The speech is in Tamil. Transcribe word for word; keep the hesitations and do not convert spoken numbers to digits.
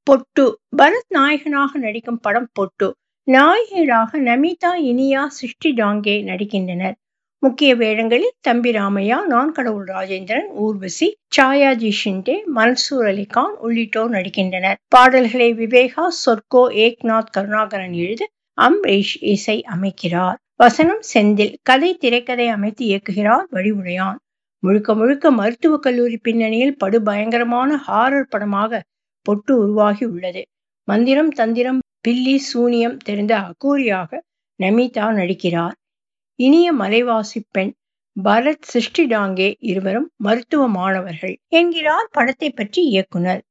பொட்டு. பரத் நாயகனாக நடிக்கும் படம் பொட்டு. நாயகிகளாக நமிதா, இனியா, சிருஷ்டி டாங்கே நடிக்கின்றனர். முக்கிய வேடங்களில் தம்பி ராமையா, நான் கடவுள் ராஜேந்திரன், ஊர்வசி, சாயாஜி ஷிண்டே, மன்சூர் அலிகான் உள்ளிட்டோர் நடிக்கின்றனர். பாடல்களை விவேகா, சொர்க்கோ, ஏக்நாத் கருணாகரன் எழுத அம்ரீஷ் இசை அமைக்கிறார். வசனம் செந்தில். கதை திரைக்கதை அமைத்து இயக்குகிறார் வடிவுடையான். முழுக்க முழுக்க மருத்துவக் கல்லூரி பின்னணியில் படுபயங்கரமான ஹாரர் படமாக பொட்டு உருவாகி உள்ளது. மந்திரம், தந்திரம், பில்லி, சூனியம் தெரிந்த அகோரியாக நமிதா நடிக்கிறார். இனிய மலைவாசி பெண். பரத், சிருஷ்டி டாங்கே இருவரும் மருத்துவ மாணவர்கள் என்கிறார் படத்தை பற்றி இயக்குனர்.